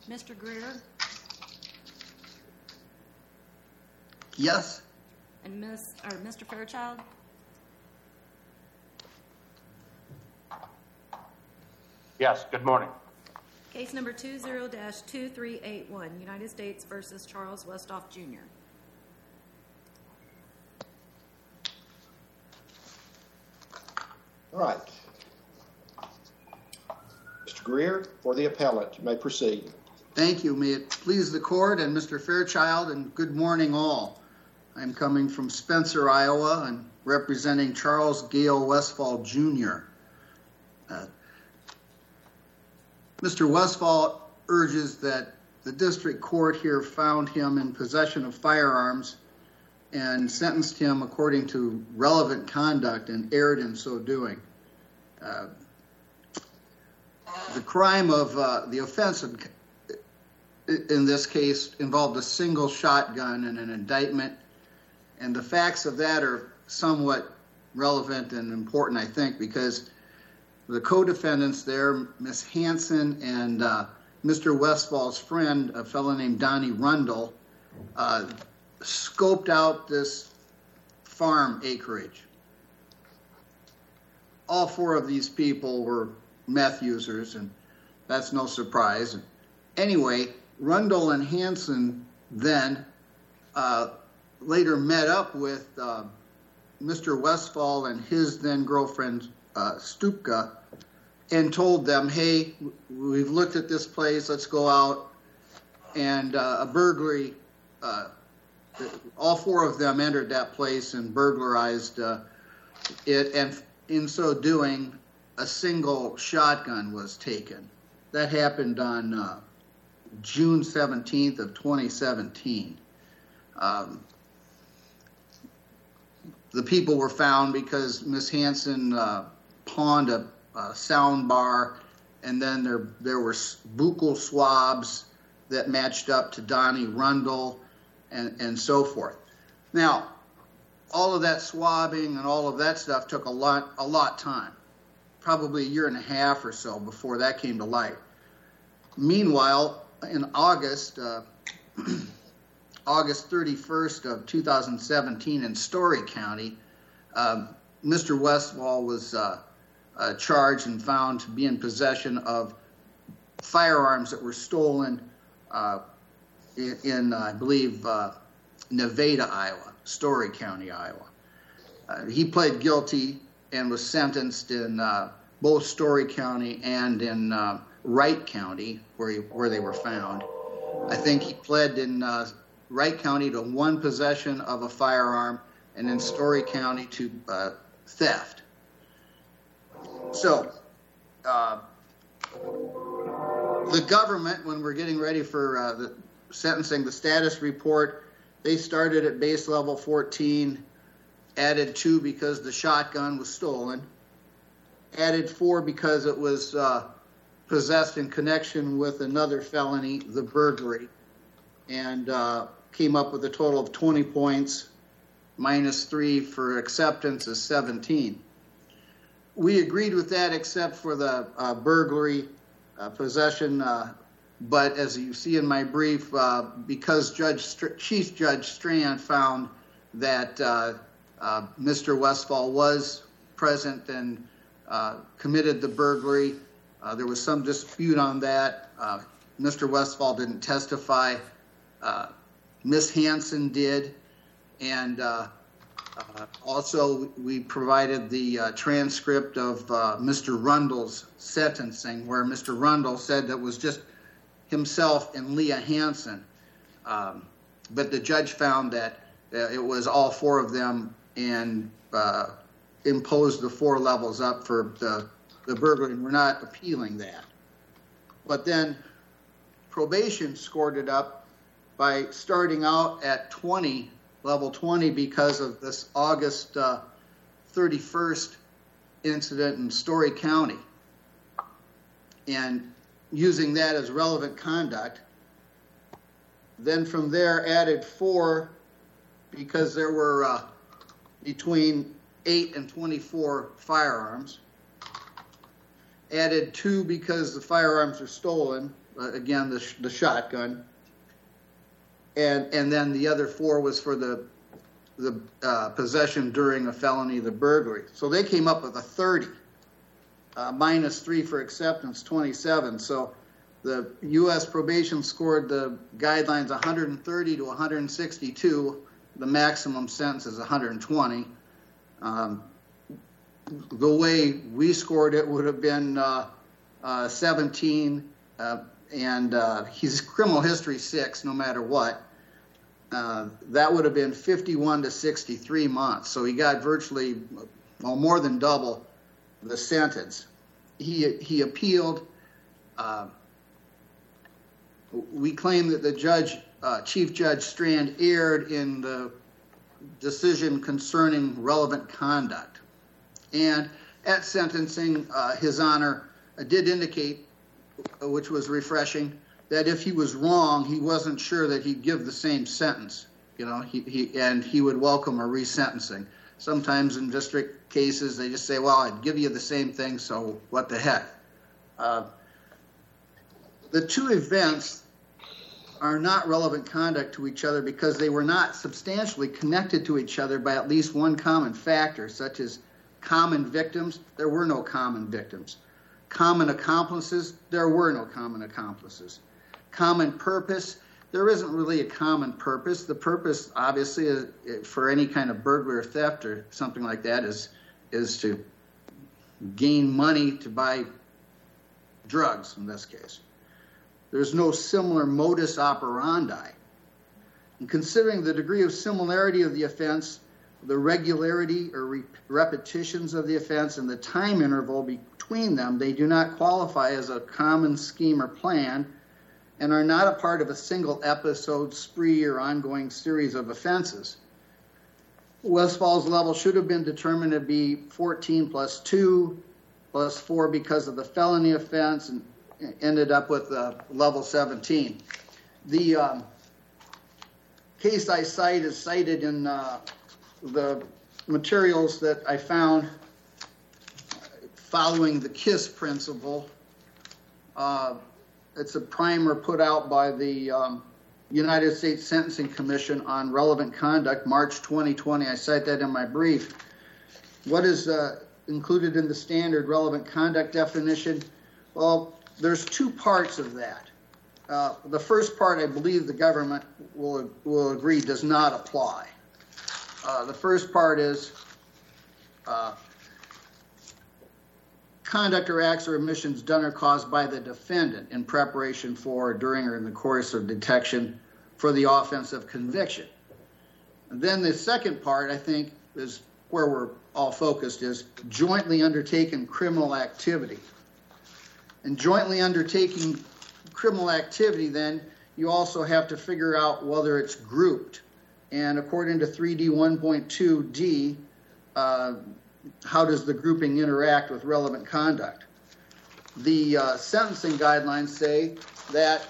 Mr. Greer Yes. and Mr. Fairchild. Yes, good morning. Case number 20-2381, United States versus Charles Westhoff Jr. All right. Mr. Greer, for the appellant, you may proceed. Thank you. May it please the court and Mr. Fairchild, and good morning all. I'm coming from Spencer, Iowa, and representing Charles Gale Westfall Jr. Mr. Westfall urges that the district court here found him in possession of firearms and sentenced him according to relevant conduct and erred in so doing. The crime of the offense in this case involved a single shotgun and an indictment, and the facts of that are somewhat relevant and important, I think, because the co-defendants there, Miss Hanson and Mr. Westfall's friend, a fellow named Donnie Rundle, scoped out this farm acreage. All four of these people were meth users, and that's no surprise. Anyway, Rundle and Hanson then later met up with Mr. Westfall and his then girlfriend Stupka and told them, hey, we've looked at this place, let's go out. And a burglary, all four of them entered that place and burglarized it, and in so doing, a single shotgun was taken. That happened on June 17th of 2017. The people were found because Miss Hanson pawned a sound bar, and then there were buccal swabs that matched up to Donnie Rundle and so forth. Now, all of that swabbing and all of that stuff took a lot time, probably a year and a half or so before that came to light. Meanwhile, in August 31st of 2017 in Story County, Mr. Westfall was charged and found to be in possession of firearms that were stolen in I believe, Nevada, Iowa, Story County, Iowa. He pled guilty and was sentenced in both Story County and in Wright County, where they were found. I think he pled in Wright County to one possession of a firearm, and in Story County to theft. So, the government, when we're getting ready for the sentencing, the status report, they started at base level 14, added 2 because the shotgun was stolen, added 4 because it was possessed in connection with another felony, the burglary, and came up with a total of 20 points, minus 3 for acceptance is 17. We agreed with that except for the burglary possession, but as you see in my brief, because Chief Judge Strand found that Mr. Westfall was present and committed the burglary, there was some dispute on that. Mr. Westfall didn't testify. Miss Hanson did, and also we provided the transcript of Mr. Rundle's sentencing, where Mr. Rundle said that was just himself and Leah Hanson, but the judge found that it was all 4 of them and imposed the 4 levels up for the burglary, and we're not appealing that. But then probation scored it up by starting out at 20, level 20, because of this August 31st incident in Story County, and using that as relevant conduct. Then from there added 4 because there were between 8 and 24 firearms. Added 2 because the firearms are stolen, again, the shotgun. And then the other 4 was for the possession during a felony, the burglary. So they came up with a 30, minus 3 for acceptance, 27. So the U.S. probation scored the guidelines 130 to 162. The maximum sentence is 120. The way we scored it would have been 17, and he's criminal history 6, no matter what. That would have been 51 to 63 months. So he got virtually, well, more than double the sentence. He appealed. We claim that the judge, Chief Judge Strand, erred in the decision concerning relevant conduct. And at sentencing, His Honor did indicate, which was refreshing, that if he was wrong, he wasn't sure that he'd give the same sentence. You know, he would welcome a resentencing. Sometimes in district cases, they just say, well, I'd give you the same thing, so what the heck. The two events are not relevant conduct to each other because they were not substantially connected to each other by at least one common factor, such as common victims. There were no common victims. Common accomplices. There were no common accomplices. Common purpose. There isn't really a common purpose. The purpose, obviously, is, for any kind of burglary or theft or something like that is to gain money to buy drugs, in this case. There's no similar modus operandi. And considering the degree of similarity of the offense, the regularity or repetitions of the offense, and the time interval between them, they do not qualify as a common scheme or plan and are not a part of a single episode, spree, or ongoing series of offenses. Westfall's level should have been determined to be 14 plus 2 plus 4 because of the felony offense, and ended up with level 17. The case I cite is cited in the materials that I found following the KISS principle. It's a primer put out by the United States Sentencing Commission on relevant conduct, March 2020. I cite that in my brief. What is included in the standard relevant conduct definition? Well, there's 2 parts of that. The first part, I believe the government will agree, does not apply. The first part is conduct or acts or omissions done or caused by the defendant in preparation for, during, or in the course of detection for the offense of conviction. And then the second part, I think, is where we're all focused, is jointly undertaken criminal activity. And jointly undertaking criminal activity, then, you also have to figure out whether it's grouped. And according to 3D 1.2D, how does the grouping interact with relevant conduct? The sentencing guidelines say that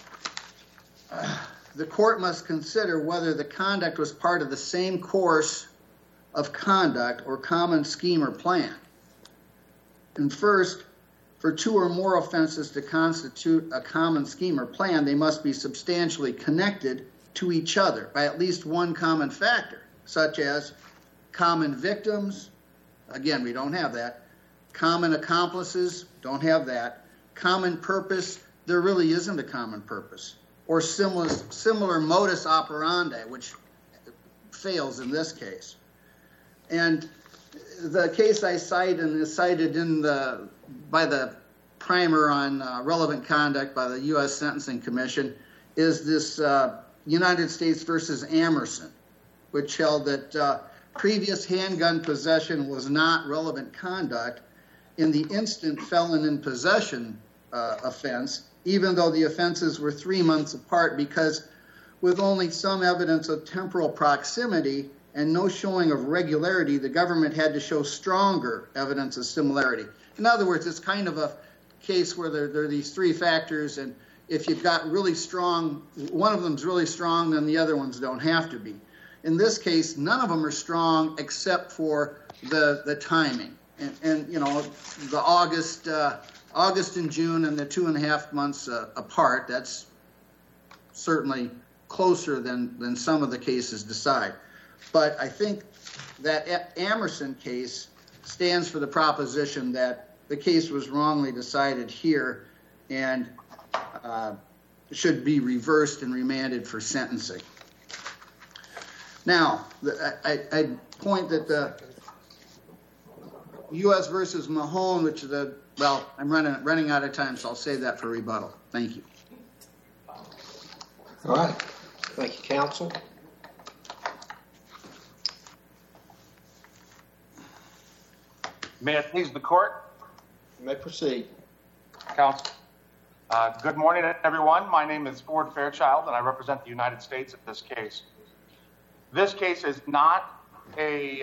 the court must consider whether the conduct was part of the same course of conduct or common scheme or plan. And first, for 2 or more offenses to constitute a common scheme or plan, they must be substantially connected to each other by at least one common factor, such as common victims. Again, we don't have that. Common accomplices, don't have that. Common purpose, there really isn't a common purpose. Or similar modus operandi, which fails in this case. And the case I cite, and is cited by the primer on relevant conduct by the U.S. Sentencing Commission, is this United States versus Amerson, which held that previous handgun possession was not relevant conduct in the instant felon in possession offense, even though the offenses were 3 months apart, because with only some evidence of temporal proximity and no showing of regularity, the government had to show stronger evidence of similarity. In other words, it's kind of a case where there are these 3 factors, and if you've got really strong, one of them's really strong, then the other ones don't have to be. In this case, none of them are strong except for the timing. and you know, the August and June and the 2.5 months apart, that's certainly closer than some of the cases decide. But I think that Amerson case stands for the proposition that the case was wrongly decided here and should be reversed and remanded for sentencing. Now, I point that the U.S. versus Mahone, which is I'm running out of time, so I'll save that for rebuttal. Thank you. All right. Thank you, counsel. May it please the court. You may proceed. Counsel. Good morning, everyone. My name is Ford Fairchild, and I represent the United States in this case. This case is not a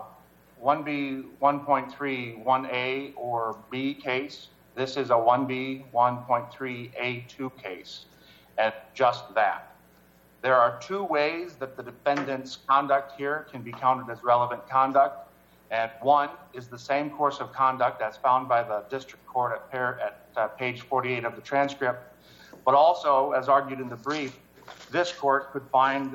1B 1.3 1A or B case. This is a 1B 1.3 A2 case, and just that. There are two ways that the defendant's conduct here can be counted as relevant conduct, and one is the same course of conduct as found by the district court at page 48 of the transcript, but also, as argued in the brief, this court could find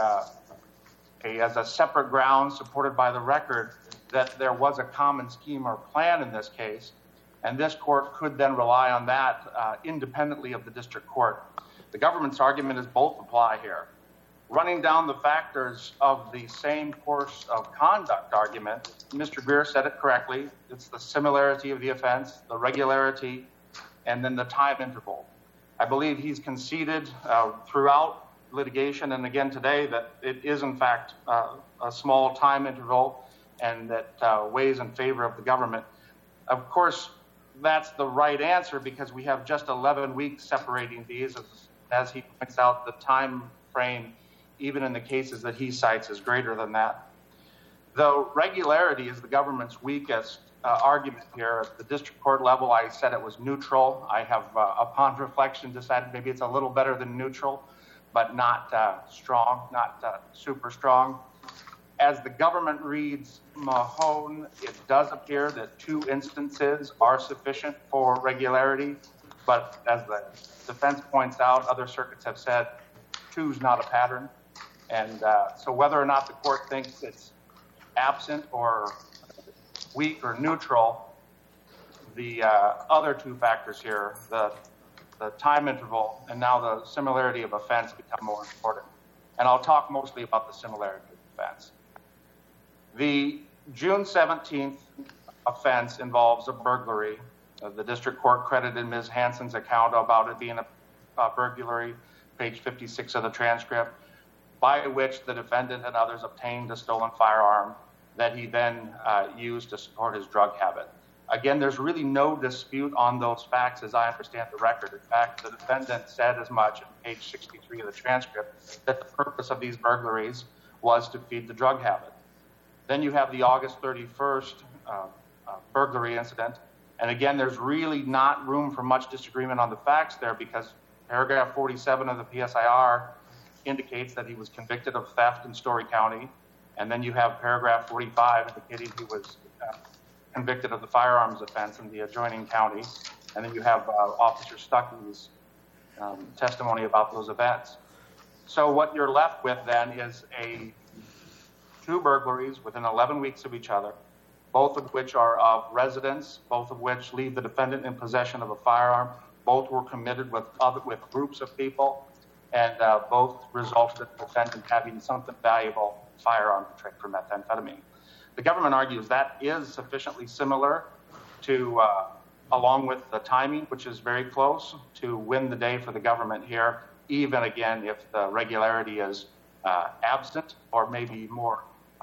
as a separate ground supported by the record that there was a common scheme or plan in this case, and this court could then rely on that independently of the district court. The government's argument is both apply here. Running down the factors of the same course of conduct argument, Mr. Greer said it correctly. It's the similarity of the offense, the regularity, and then the time interval. I believe he's conceded throughout litigation and again today that it is in fact a small time interval and that weighs in favor of the government. Of course, that's the right answer because we have just 11 weeks separating these. As he points out, the time frame, even in the cases that he cites, is greater than that. Though regularity is the government's weakest argument here, at the district court level, I said it was neutral. I have, upon reflection, decided maybe it's a little better than neutral, but not strong, not super strong. As the government reads Mahone, it does appear that 2 instances are sufficient for regularity, but as the defense points out, other circuits have said 2 is not a pattern. And so whether or not the court thinks it's absent or weak or neutral, the other 2 factors here, the time interval and now the similarity of offense, become more important. And I'll talk mostly about the similarity of offense. The June 17th offense involves a burglary. The district court credited Ms. Hansen's account about it being a burglary, page 56 of the transcript, by which the defendant and others obtained a stolen firearm that he then used to support his drug habit. Again, there's really no dispute on those facts as I understand the record. In fact, the defendant said as much in page 63 of the transcript that the purpose of these burglaries was to feed the drug habit. Then you have the August 31st burglary incident. And again, there's really not room for much disagreement on the facts there because paragraph 47 of the PSIR indicates that he was convicted of theft in Story County. And then you have paragraph 45 indicating he was convicted of the firearms offense in the adjoining county. And then you have Officer Stuckey's testimony about those events. So what you're left with then is 2 burglaries within 11 weeks of each other, both of which are of residence, both of which leave the defendant in possession of a firearm. Both were committed with groups of people, and both resulted in the defendant having something valuable, firearm to trade for methamphetamine. The government argues that is sufficiently similar to, along with the timing, which is very close, to win the day for the government here, even again if the regularity is absent or maybe more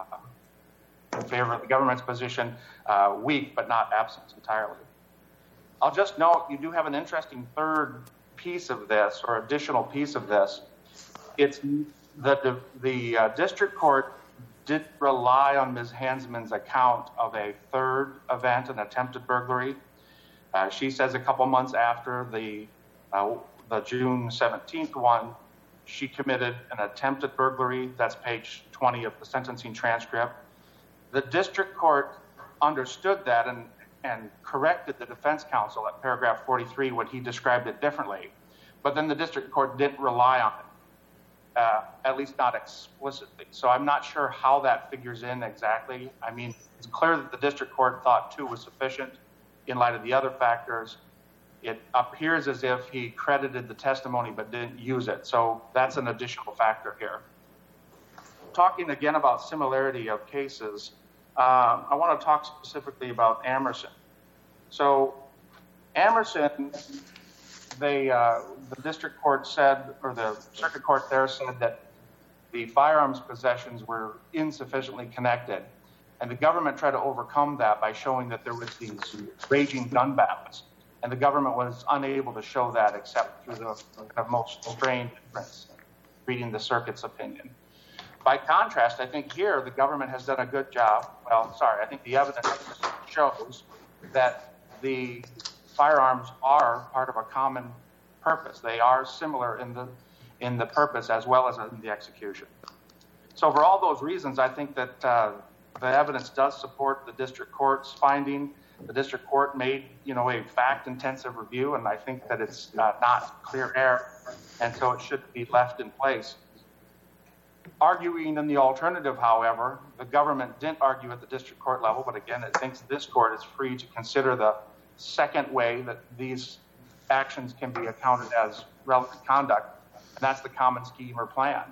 in favor of the government's position, weak but not absent entirely. I'll just note you do have an interesting third piece of this or additional piece of this. It's that the district court did rely on Ms. Hansman's account of a third event, an attempted burglary. She says a couple months after the June 17th one, she committed an attempted burglary. That's page 20 of the sentencing transcript. The district court understood that and corrected the defense counsel at paragraph 43 when he described it differently. But then the district court didn't rely on it, at least not explicitly. So I'm not sure how that figures in exactly. I mean, it's clear that the district court thought 2 was sufficient in light of the other factors. It appears as if he credited the testimony but didn't use it. So that's an additional factor here. Talking again about similarity of cases, I want to talk specifically about Amerson. So Amerson, the district court said, or the circuit court there said that the firearms possessions were insufficiently connected. And the government tried to overcome that by showing that there was these raging gun battles. And the government was unable to show that except through the kind of most strained inference, reading the circuit's opinion. By contrast, I think here the government has done a good job. I think the evidence shows that the firearms are part of a common purpose. They are similar in the purpose as well as in the execution. So for all those reasons, I think that the evidence does support the district court's finding. The district court made, a fact-intensive review, and I think that it's not clear error, and so it should be left in place. Arguing in the alternative, however, the government didn't argue at the district court level, but again, it thinks this court is free to consider the second way that these actions can be accounted as relevant conduct, and that's the common scheme or plan.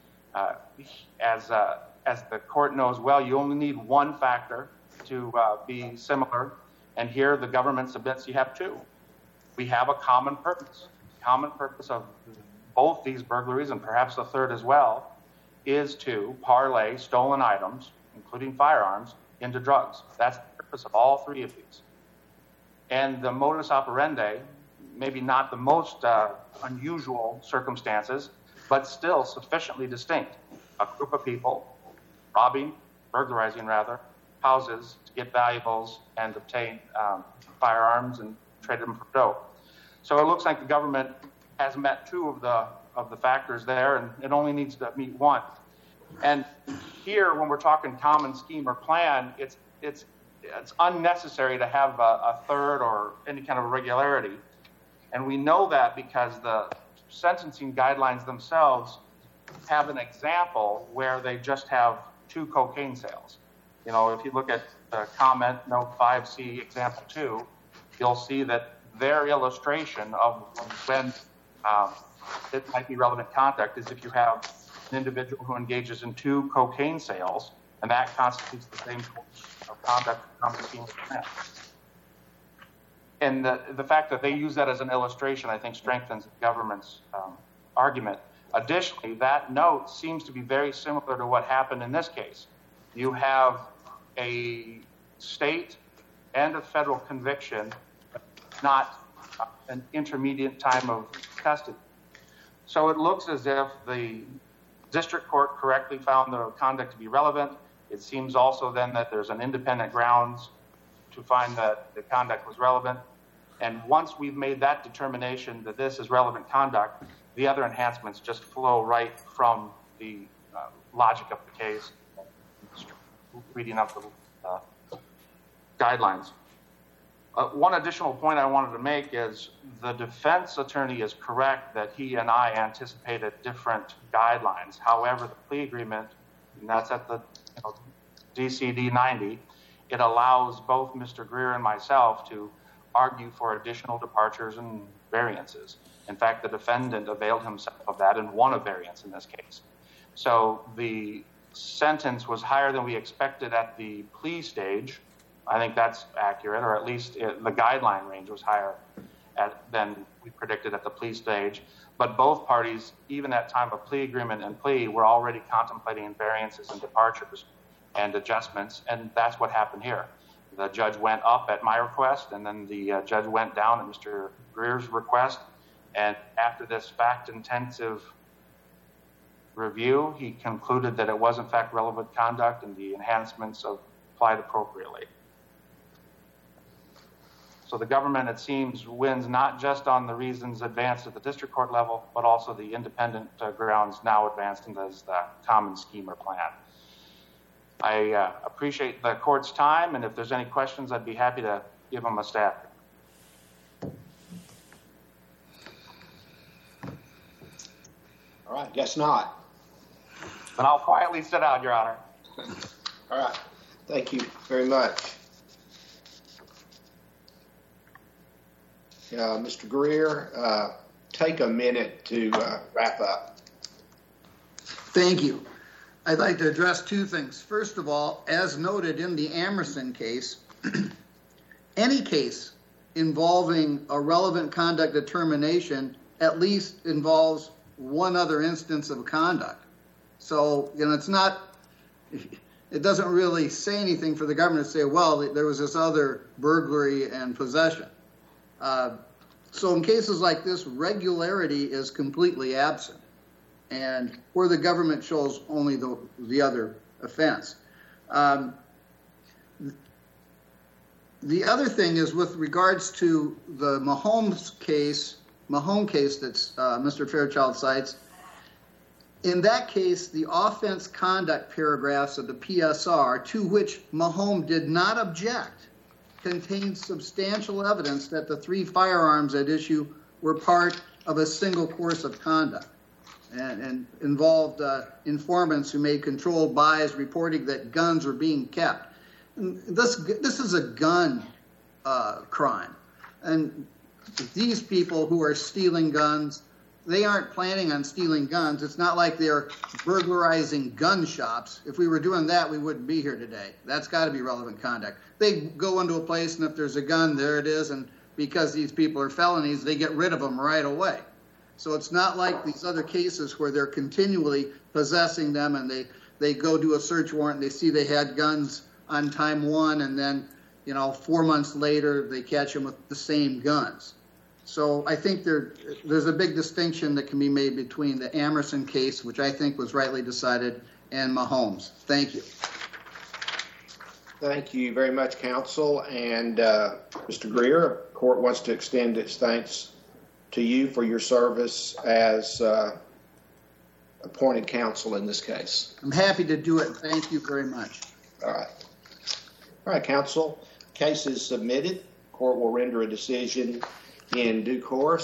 As the court knows well, you only need one factor to be similar, and here the government submits you have 2. We have a common purpose. Common purpose of both these burglaries, and perhaps the third as well, is to parlay stolen items, including firearms, into drugs. That's the purpose of all 3 of these. And the modus operandi, maybe not the most unusual circumstances, but still sufficiently distinct. A group of people burglarizing houses to get valuables and obtain firearms and trade them for dough. So it looks like the government has met 2 of the factors there, and it only needs to meet 1. And here, when we're talking common scheme or plan, it's unnecessary to have a third or any kind of irregularity. And we know that because the sentencing guidelines themselves have an example where they just have 2 cocaine sales. If you look at the comment note 5C example 2, you'll see that their illustration of when it might be relevant conduct is if you have an individual who engages in 2 cocaine sales, and that constitutes the same course of conduct common scheme plan. And the fact that they use that as an illustration, I think, strengthens the government's argument. Additionally, that note seems to be very similar to what happened in this case. You have a state and a federal conviction, not an intermediate time of custody. So it looks as if the district court correctly found the conduct to be relevant. It seems also then that there's an independent grounds to find that the conduct was relevant. And once we've made that determination that this is relevant conduct, the other enhancements just flow right from the logic of the case, reading up the guidelines. One additional point I wanted to make is the defense attorney is correct that he and I anticipated different guidelines. However, the plea agreement, and that's at the DCD 90, it allows both Mr. Greer and myself to argue for additional departures and variances. In fact, the defendant availed himself of that and won a variance in this case. So the sentence was higher than we expected at the plea stage. I think that's accurate, or at least the guideline range was higher than we predicted at the plea stage. But both parties, even at time of plea agreement and plea, were already contemplating variances and departures and adjustments, and that's what happened here. The judge went up at my request, and then the judge went down at Mr. Greer's request. And after this fact-intensive review, he concluded that it was in fact relevant conduct and the enhancements applied appropriately. So the government, it seems, wins not just on the reasons advanced at the district court level, but also the independent grounds now advanced as the common scheme or plan. I appreciate the court's time, and if there's any questions, I'd be happy to give them a stab. All right, guess not. Then I'll quietly sit down, Your Honor. All right, thank you very much. Mr. Greer, take a minute to wrap up. Thank you. I'd like to address two things. First of all, as noted in the Amerson case, any case involving a relevant conduct determination at least involves one other instance of conduct. So, it's not, it doesn't really say anything for the government to say, well, there was this other burglary and possession. So in cases like this, regularity is completely absent, and where the government shows only the other offense. The other thing is with regards to the Mahone case that's Mr. Fairchild cites. In that case, the offense conduct paragraphs of the PSR, to which Mahone did not object, contained substantial evidence that the 3 firearms at issue were part of a single course of conduct and involved informants who made controlled buys reporting that guns were being kept. And this is a gun crime. And these people who are stealing guns, they aren't planning on stealing guns. It's not like they're burglarizing gun shops. If we were doing that, we wouldn't be here today. That's got to be relevant conduct. They go into a place, and if there's a gun, there it is. And because these people are felonies, they get rid of them right away. So it's not like these other cases where they're continually possessing them, and they go do a search warrant, and they see they had guns on time 1, and then 4 months later they catch them with the same guns. So I think there's a big distinction that can be made between the Amerson case, which I think was rightly decided, and Mahomes. Thank you. Thank you very much, counsel. And Mr. Greer, the court wants to extend its thanks to you for your service as appointed counsel in this case. I'm happy to do it. Thank you very much. All right, counsel. Case is submitted. Court will render a decision in due course.